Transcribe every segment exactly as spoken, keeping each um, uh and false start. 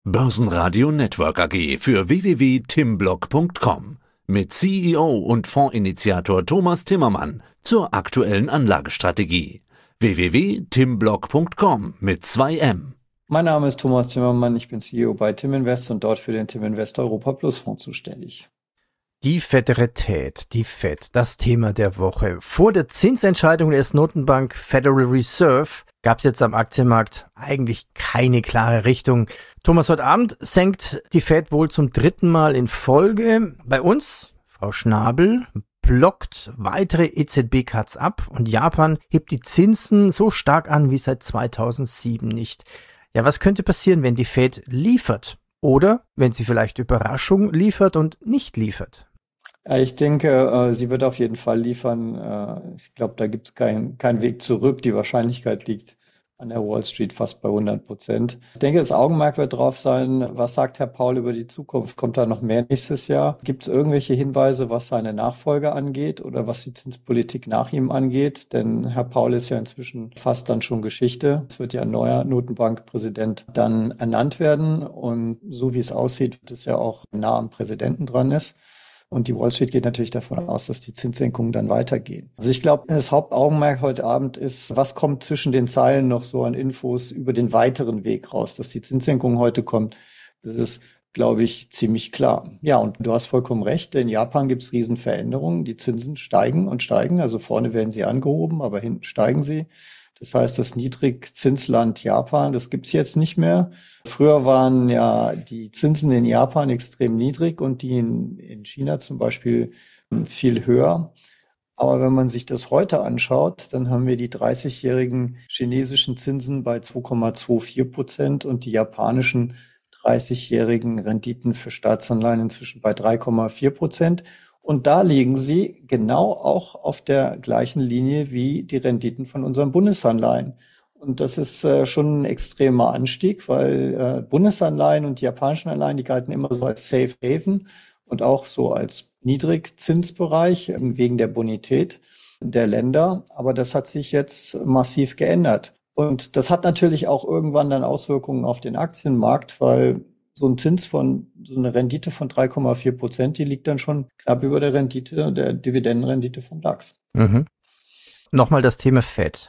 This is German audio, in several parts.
Börsenradio Network A G für w w w punkt timblock punkt com mit C E O und Fondsinitiator Thomas Timmermann zur aktuellen Anlagestrategie. w w w punkt timblock punkt com mit zwei M. Mein Name ist Thomas Timmermann, ich bin C E O bei Timinvest und dort für den Timinvest Europa Plus Fonds zuständig. Die Föderatät, die Fed, das Thema der Woche. Vor der Zinsentscheidung der U S-Notenbank Federal Reserve gab es jetzt am Aktienmarkt eigentlich keine klare Richtung. Thomas, heute Abend senkt die Fed wohl zum dritten Mal in Folge. Bei uns, Frau Schnabel, blockt weitere E Z B-Cuts ab und Japan hebt die Zinsen so stark an wie seit zweitausendsieben nicht. Ja, was könnte passieren, wenn die Fed liefert? Oder wenn sie vielleicht Überraschung liefert und nicht liefert? Ja, ich denke, sie wird auf jeden Fall liefern. Ich glaube, da gibt es keinen kein Weg zurück. Die Wahrscheinlichkeit liegt an der Wall Street fast bei hundert Prozent. Ich denke, das Augenmerk wird drauf sein, was sagt Herr Powell über die Zukunft? Kommt da noch mehr nächstes Jahr? Gibt es irgendwelche Hinweise, was seine Nachfolger angeht oder was die Zinspolitik nach ihm angeht? Denn Herr Powell ist ja inzwischen fast dann schon Geschichte. Es wird ja ein neuer Notenbankpräsident dann ernannt werden. Und so wie es aussieht, wird es ja auch nah am Präsidenten dran ist. Und die Wall Street geht natürlich davon aus, dass die Zinssenkungen dann weitergehen. Also ich glaube, das Hauptaugenmerk heute Abend ist, was kommt zwischen den Zeilen noch so an Infos über den weiteren Weg raus, dass die Zinssenkung heute kommt. Das ist, glaube ich, ziemlich klar. Ja, und du hast vollkommen recht, in Japan gibt es Riesenveränderungen. Die Zinsen steigen und steigen, also vorne werden sie angehoben, aber hinten steigen sie. Das heißt, das Niedrigzinsland Japan, das gibt's jetzt nicht mehr. Früher waren ja die Zinsen in Japan extrem niedrig und die in, in China zum Beispiel viel höher. Aber wenn man sich das heute anschaut, dann haben wir die dreißigjährigen chinesischen Zinsen bei zwei Komma vierundzwanzig Prozent und die japanischen dreißigjährigen Renditen für Staatsanleihen inzwischen bei drei Komma vier Prozent. Und da liegen sie genau auch auf der gleichen Linie wie die Renditen von unseren Bundesanleihen. Und das ist äh, schon ein extremer Anstieg, weil äh, Bundesanleihen und die japanischen Anleihen, die galten immer so als Safe Haven und auch so als Niedrigzinsbereich äh, wegen der Bonität der Länder. Aber das hat sich jetzt massiv geändert. Und das hat natürlich auch irgendwann dann Auswirkungen auf den Aktienmarkt, weil so ein Zins von, so eine Rendite von drei Komma vier Prozent, die liegt dann schon knapp über der Rendite, der Dividendenrendite vom DAX. Mhm. Nochmal das Thema Fed.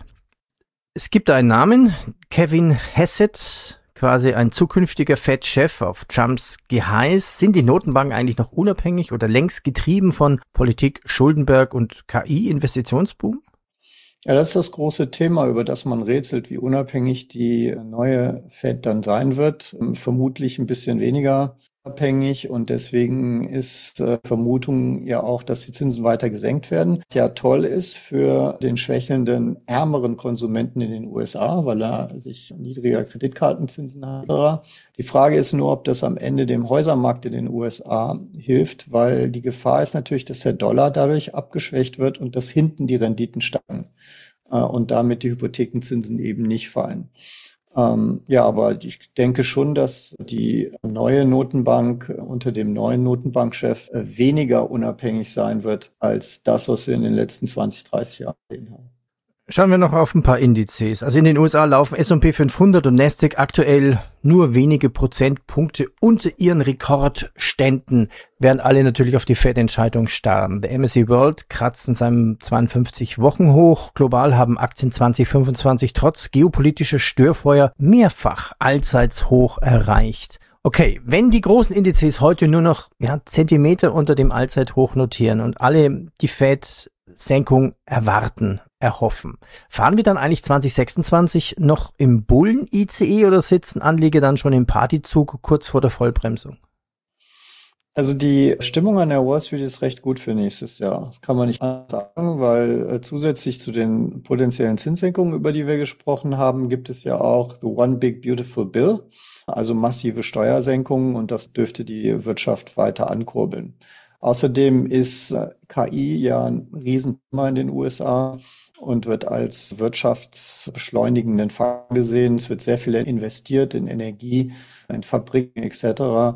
Es gibt einen Namen, Kevin Hassett, quasi ein zukünftiger Fed-Chef auf Trumps Geheiß. Sind die Notenbanken eigentlich noch unabhängig oder längst getrieben von Politik, Schuldenberg und K I-Investitionsboom? Ja, das ist das große Thema, über das man rätselt, wie unabhängig die neue Fed dann sein wird. Vermutlich ein bisschen weniger abhängig und deswegen ist äh, Vermutung ja auch, dass die Zinsen weiter gesenkt werden. Ja, toll ist für den schwächelnden, ärmeren Konsumenten in den U S A, weil er sich niedriger Kreditkartenzinsen hat. Die Frage ist nur, ob das am Ende dem Häusermarkt in den U S A hilft, weil die Gefahr ist natürlich, dass der Dollar dadurch abgeschwächt wird und dass hinten die Renditen steigen äh, und damit die Hypothekenzinsen eben nicht fallen. Ähm, ja, aber ich denke schon, dass die neue Notenbank unter dem neuen Notenbankchef äh, weniger unabhängig sein wird als das, was wir in den letzten zwanzig, dreißig Jahren gesehen haben. Schauen wir noch auf ein paar Indizes. Also in den U S A laufen S und P fünfhundert und Nasdaq aktuell nur wenige Prozentpunkte unter ihren Rekordständen, während alle natürlich auf die Fed-Entscheidung starren. Der M S C I World kratzt in seinem zweiundfünfzig-Wochen-Hoch. Global haben Aktien zwanzig fünfundzwanzig trotz geopolitischer Störfeuer mehrfach Allzeitshoch erreicht. Okay, wenn die großen Indizes heute nur noch ja, Zentimeter unter dem Allzeithoch notieren und alle die Fed-Senkung erwarten, erhoffen. Fahren wir dann eigentlich zwanzig sechsundzwanzig noch im Bullen-I C E oder sitzen Anleger dann schon im Partyzug kurz vor der Vollbremsung? Also die Stimmung an der Wall Street ist recht gut für nächstes Jahr. Das kann man nicht anders sagen, weil äh, zusätzlich zu den potenziellen Zinssenkungen, über die wir gesprochen haben, gibt es ja auch the One Big Beautiful Bill, also massive Steuersenkungen und das dürfte die Wirtschaft weiter ankurbeln. Außerdem ist äh, K I ja ein Riesenthema in den U S A und wird als wirtschaftsbeschleunigenden Faktor gesehen. Es wird sehr viel investiert in Energie, in Fabriken et cetera,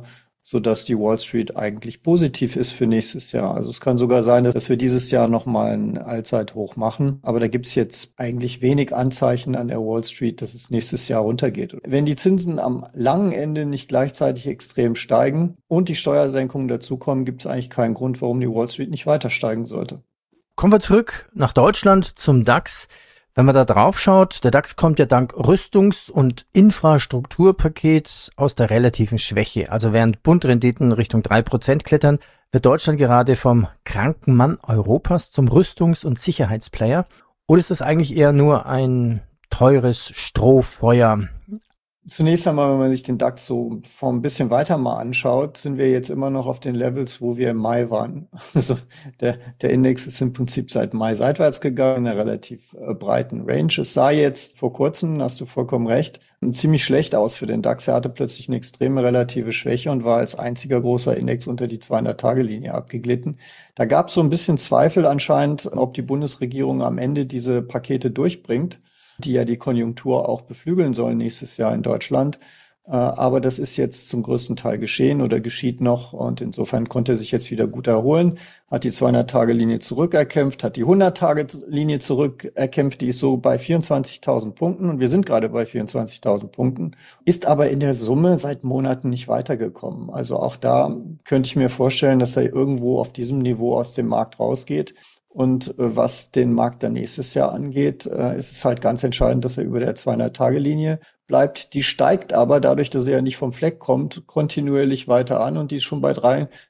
sodass die Wall Street eigentlich positiv ist für nächstes Jahr. Also es kann sogar sein, dass wir dieses Jahr nochmal ein Allzeithoch machen. Aber da gibt's jetzt eigentlich wenig Anzeichen an der Wall Street, dass es nächstes Jahr runtergeht. Wenn die Zinsen am langen Ende nicht gleichzeitig extrem steigen und die Steuersenkungen dazukommen, gibt's eigentlich keinen Grund, warum die Wall Street nicht weiter steigen sollte. Kommen wir zurück nach Deutschland zum DAX. Wenn man da drauf schaut, der DAX kommt ja dank Rüstungs- und Infrastrukturpaket aus der relativen Schwäche. Also während Bundrenditen Richtung drei Prozent klettern, wird Deutschland gerade vom kranken Mann Europas zum Rüstungs- und Sicherheitsplayer. Oder ist das eigentlich eher nur ein teures Strohfeuer? Zunächst einmal, wenn man sich den DAX so von ein bisschen weiter mal anschaut, sind wir jetzt immer noch auf den Levels, wo wir im Mai waren. Also der, der Index ist im Prinzip seit Mai seitwärts gegangen, in einer relativ äh, breiten Range. Es sah jetzt vor kurzem, hast du vollkommen recht, ziemlich schlecht aus für den DAX. Er hatte plötzlich eine extreme relative Schwäche und war als einziger großer Index unter die zweihundert-Tage-Linie abgeglitten. Da gab es so ein bisschen Zweifel anscheinend, ob die Bundesregierung am Ende diese Pakete durchbringt, die ja die Konjunktur auch beflügeln sollen nächstes Jahr in Deutschland. Aber das ist jetzt zum größten Teil geschehen oder geschieht noch. Und insofern konnte er sich jetzt wieder gut erholen, hat die zweihundert-Tage-Linie zurückerkämpft, hat die hundert-Tage-Linie zurückerkämpft. Die ist so bei vierundzwanzigtausend Punkten und wir sind gerade bei vierundzwanzigtausend Punkten, ist aber in der Summe seit Monaten nicht weitergekommen. Also auch da könnte ich mir vorstellen, dass er irgendwo auf diesem Niveau aus dem Markt rausgeht. Und äh, was den Markt dann nächstes Jahr angeht, äh, ist es halt ganz entscheidend, dass er über der zweihundert-Tage-Linie bleibt. Die steigt aber dadurch, dass er ja nicht vom Fleck kommt, kontinuierlich weiter an und die ist schon bei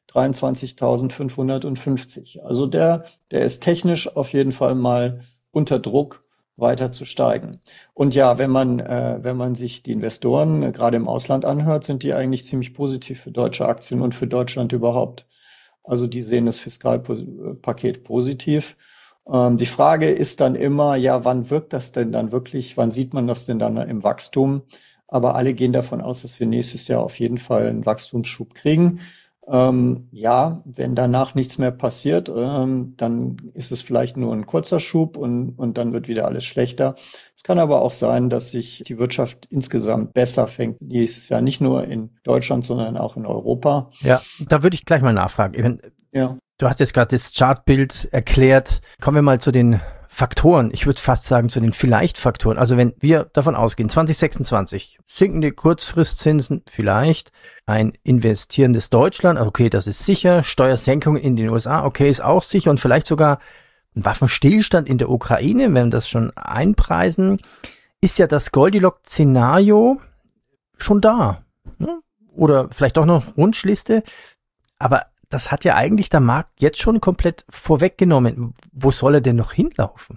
dreiundzwanzigtausendfünfhundertfünfzig. Also der, der ist technisch auf jeden Fall mal unter Druck, weiter zu steigen. Und ja, wenn man, äh, wenn man sich die Investoren äh, gerade im Ausland anhört, sind die eigentlich ziemlich positiv für deutsche Aktien und für Deutschland überhaupt. Also die sehen das Fiskalpaket positiv. Ähm, die Frage ist dann immer, ja, wann wirkt das denn dann wirklich? Wann sieht man das denn dann im Wachstum? Aber alle gehen davon aus, dass wir nächstes Jahr auf jeden Fall einen Wachstumsschub kriegen. Ähm, ja, wenn danach nichts mehr passiert, ähm, dann ist es vielleicht nur ein kurzer Schub und, und dann wird wieder alles schlechter. Es kann aber auch sein, dass sich die Wirtschaft insgesamt besser fängt nächstes Jahr, nicht nur in Deutschland, sondern auch in Europa. Ja, da würde ich gleich mal nachfragen. Ja. Du hast jetzt gerade das Chartbild erklärt. Kommen wir mal zu den Faktoren. Ich würde fast sagen zu den Vielleicht-Faktoren. Also wenn wir davon ausgehen, zwanzig sechsundzwanzig, sinkende Kurzfristzinsen vielleicht, ein investierendes Deutschland, okay, das ist sicher, Steuersenkungen in den U S A, okay, ist auch sicher und vielleicht sogar ein Waffenstillstand in der Ukraine, wenn wir das schon einpreisen, ist ja das Goldilocks-Szenario schon da. Ne? Oder vielleicht auch noch Wunschliste, aber das hat ja eigentlich der Markt jetzt schon komplett vorweggenommen. Wo soll er denn noch hinlaufen?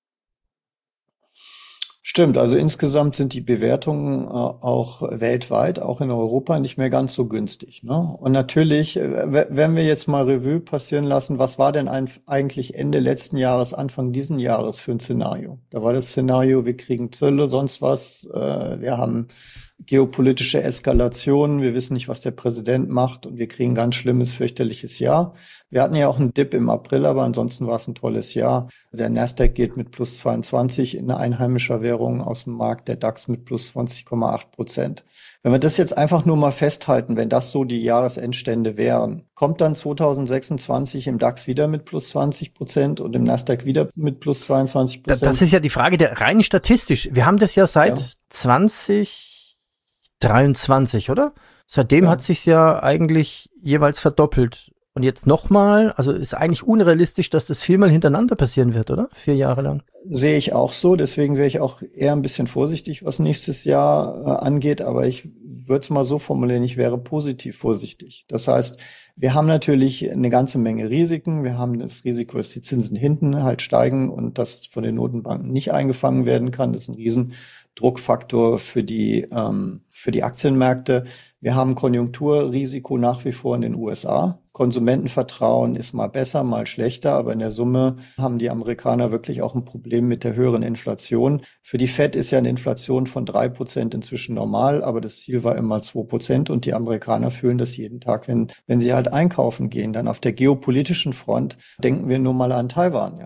Stimmt, also insgesamt sind die Bewertungen äh, auch weltweit, auch in Europa, nicht mehr ganz so günstig. Ne? Und natürlich, äh, wenn wir jetzt mal Revue passieren lassen, was war denn ein, eigentlich Ende letzten Jahres, Anfang diesen Jahres für ein Szenario? Da war das Szenario, wir kriegen Zölle, sonst was, äh, wir haben geopolitische Eskalation, wir wissen nicht, was der Präsident macht und wir kriegen ein ganz schlimmes, fürchterliches Jahr. Wir hatten ja auch einen Dip im April, aber ansonsten war es ein tolles Jahr. Der Nasdaq geht mit plus zweiundzwanzig in einheimischer Währung aus dem Markt, der DAX mit plus zwanzig Komma acht Prozent. Wenn wir das jetzt einfach nur mal festhalten, wenn das so die Jahresendstände wären, kommt dann zwanzig sechsundzwanzig im DAX wieder mit plus zwanzig Prozent und im Nasdaq wieder mit plus zweiundzwanzig Prozent? Das ist ja die Frage der rein statistisch. Wir haben das ja seit ja. zwanzig dreiundzwanzig, oder? Seitdem ja. hat sich's ja eigentlich jeweils verdoppelt. Und jetzt nochmal, also ist eigentlich unrealistisch, dass das viermal hintereinander passieren wird, oder? Vier Jahre lang. Sehe ich auch so. Deswegen wäre ich auch eher ein bisschen vorsichtig, was nächstes Jahr äh, angeht. Aber ich würde es mal so formulieren, ich wäre positiv vorsichtig. Das heißt, wir haben natürlich eine ganze Menge Risiken. Wir haben das Risiko, dass die Zinsen hinten halt steigen und das von den Notenbanken nicht eingefangen werden kann. Das ist ein Riesendruckfaktor für die, ähm, für die Aktienmärkte. Wir haben Konjunkturrisiko nach wie vor in den U S A. Konsumentenvertrauen ist mal besser, mal schlechter, aber in der Summe haben die Amerikaner wirklich auch ein Problem mit der höheren Inflation. Für die Fed ist ja eine Inflation von drei Prozent inzwischen normal, aber das Ziel war immer zwei Prozent und die Amerikaner fühlen das jeden Tag, wenn, wenn sie halt einkaufen gehen. Dann auf der geopolitischen Front denken wir nur mal an Taiwan, ja.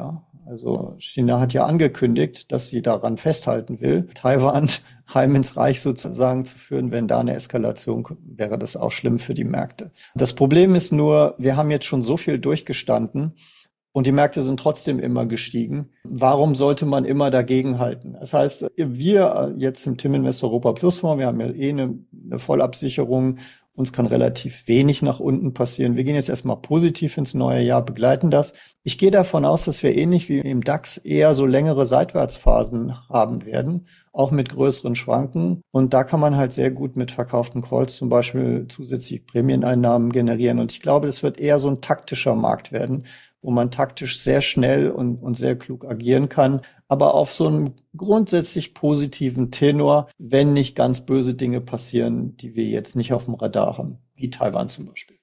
Also China hat ja angekündigt, dass sie daran festhalten will, Taiwan heim ins Reich sozusagen zu führen. Wenn da eine Eskalation kommt, wäre das auch schlimm für die Märkte. Das Problem ist nur, wir haben jetzt schon so viel durchgestanden und die Märkte sind trotzdem immer gestiegen. Warum sollte man immer dagegenhalten? Das heißt, wir jetzt im Tim Invest Europa Plus Fonds, wir haben ja eh eine, eine Vollabsicherung. Uns kann relativ wenig nach unten passieren. Wir gehen jetzt erstmal positiv ins neue Jahr, begleiten das. Ich gehe davon aus, dass wir ähnlich wie im DAX eher so längere Seitwärtsphasen haben werden, auch mit größeren Schwanken. Und da kann man halt sehr gut mit verkauften Calls zum Beispiel zusätzlich Prämieneinnahmen generieren. Und ich glaube, das wird eher so ein taktischer Markt werden, wo man taktisch sehr schnell und, und sehr klug agieren kann, aber auf so einem grundsätzlich positiven Tenor, wenn nicht ganz böse Dinge passieren, die wir jetzt nicht auf dem Radar haben, wie Taiwan zum Beispiel.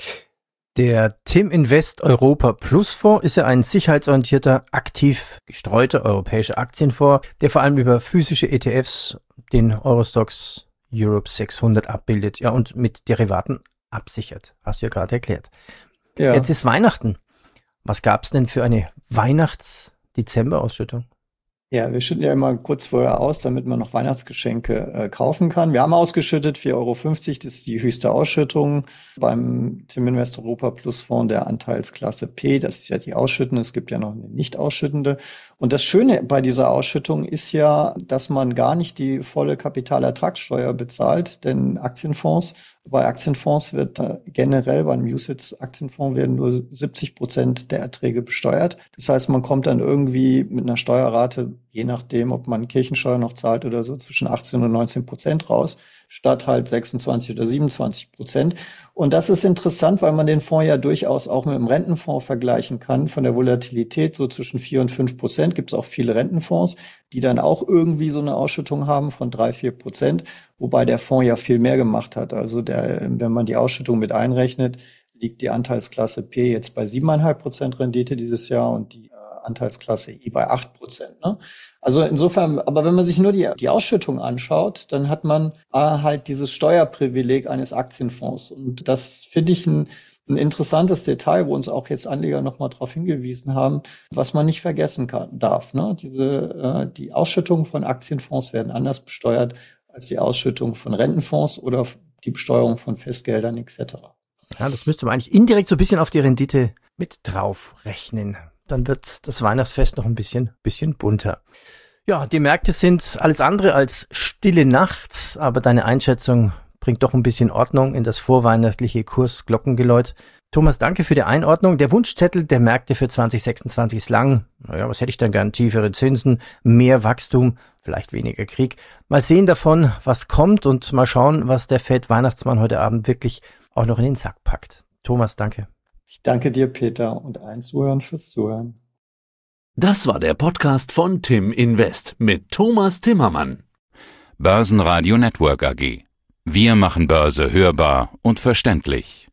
Der Tim Invest Europa Plus Fonds ist ja ein sicherheitsorientierter, aktiv gestreuter europäischer Aktienfonds, der vor allem über physische E T Fs den Eurostoxx Europe sechshundert abbildet, ja, und mit Derivaten absichert. Hast du ja gerade erklärt. Ja. Jetzt ist Weihnachten. Was gab's denn für eine Weihnachts-Dezember-Ausschüttung? Ja, wir schütten ja immer kurz vorher aus, damit man noch Weihnachtsgeschenke äh, kaufen kann. Wir haben ausgeschüttet, vier Euro fünfzig, das ist die höchste Ausschüttung beim Tim Invest Europa Plus Fonds der Anteilsklasse P. Das ist ja die ausschüttende, es gibt ja noch eine nicht ausschüttende. Und das Schöne bei dieser Ausschüttung ist ja, dass man gar nicht die volle Kapitalertragssteuer bezahlt, denn Aktienfonds, bei Aktienfonds wird äh, generell beim U C I T-Aktienfonds werden nur siebzig Prozent der Erträge besteuert. Das heißt, man kommt dann irgendwie mit einer Steuerrate, je nachdem, ob man Kirchensteuer noch zahlt oder so, zwischen achtzehn und neunzehn Prozent raus, statt halt sechsundzwanzig oder siebenundzwanzig Prozent. Und das ist interessant, weil man den Fonds ja durchaus auch mit dem Rentenfonds vergleichen kann. Von der Volatilität so zwischen vier und fünf Prozent gibt es auch viele Rentenfonds, die dann auch irgendwie so eine Ausschüttung haben von drei, vier Prozent, wobei der Fonds ja viel mehr gemacht hat. Also der, wenn man die Ausschüttung mit einrechnet, liegt die Anteilsklasse P jetzt bei sieben Komma fünf Prozent Rendite dieses Jahr und die Anteilsklasse I bei acht Prozent. Ne? Also insofern, aber wenn man sich nur die, die Ausschüttung anschaut, dann hat man äh, halt dieses Steuerprivileg eines Aktienfonds. Und das finde ich ein, ein interessantes Detail, wo uns auch jetzt Anleger nochmal darauf hingewiesen haben, was man nicht vergessen kann, darf. Ne? Diese, äh, die Ausschüttungen von Aktienfonds werden anders besteuert als die Ausschüttung von Rentenfonds oder die Besteuerung von Festgeldern et cetera. Ja, das müsste man eigentlich indirekt so ein bisschen auf die Rendite mit drauf rechnen. Dann wird das Weihnachtsfest noch ein bisschen, bisschen bunter. Ja, die Märkte sind alles andere als stille Nacht, aber deine Einschätzung bringt doch ein bisschen Ordnung in das vorweihnachtliche Kursglockengeläut. Thomas, danke für die Einordnung. Der Wunschzettel der Märkte für zwanzig sechsundzwanzig ist lang. Naja, was hätte ich denn gern? Tiefere Zinsen, mehr Wachstum, vielleicht weniger Krieg. Mal sehen davon, was kommt und mal schauen, was der Fed-Weihnachtsmann heute Abend wirklich auch noch in den Sack packt. Thomas, danke. Ich danke dir, Peter, und allen Zuhörern fürs Zuhören. Das war der Podcast von Tim Invest mit Thomas Timmermann. Börsenradio Network A G. Wir machen Börse hörbar und verständlich.